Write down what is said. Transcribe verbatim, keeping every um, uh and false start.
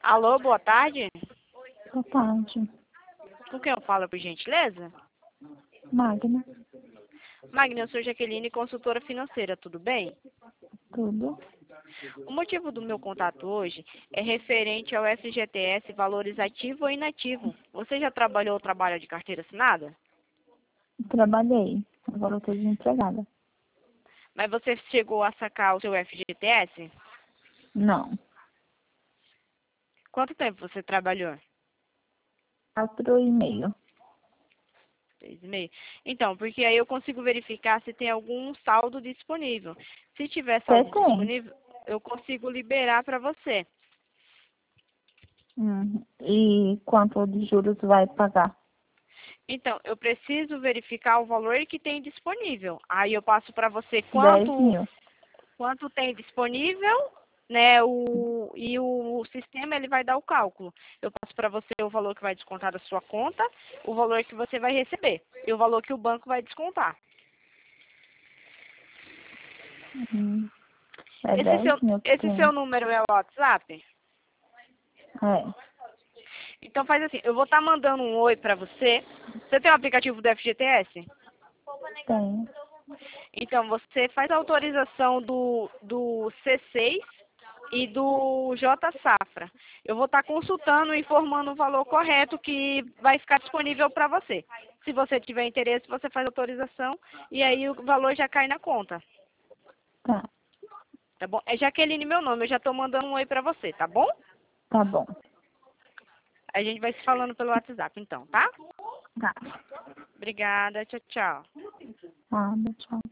Alô, boa tarde. Boa tarde. Com quem eu falo, por gentileza? Magna. Magna, eu sou Jaqueline, consultora financeira, tudo bem? Tudo. O motivo do meu contato hoje é referente ao F G T S Valores Ativo ou Inativo. Você já trabalhou ou trabalha de carteira assinada? Trabalhei. Agora eu estou desempregada. Mas você chegou a sacar o seu F G T S? Não. Quanto tempo você trabalhou? Quatro e meio. Três e meio. Então, porque aí eu consigo verificar se tem algum saldo disponível. Se tiver Você saldo tem. disponível, eu consigo liberar para você. Hum. E quanto de juros vai pagar? Então, eu preciso verificar o valor que tem disponível. Aí eu passo para você Dez quanto, mil. quanto tem disponível, né? O, e o, o sistema ele vai dar o cálculo. Eu passo para você o valor que vai descontar da sua conta, o valor que você vai receber e o valor que o banco vai descontar. Hum. É Esse dez seu, mil que esse seu tem. número é o WhatsApp? É. Então faz assim, eu vou estar mandando um oi para você. Você tem o aplicativo do F G T S? Tem. Então você faz a autorização do, do C seis e do J Safra. Eu vou estar consultando e informando o valor correto que vai ficar disponível para você. Se você tiver interesse, você faz a autorização e aí o valor já cai na conta. Tá. Tá bom? É Jaqueline meu nome, eu já estou mandando um oi para você, tá bom? Tá bom. A gente vai se falando pelo WhatsApp então, tá? Tá. Obrigada, tchau, tchau. Tá, tchau.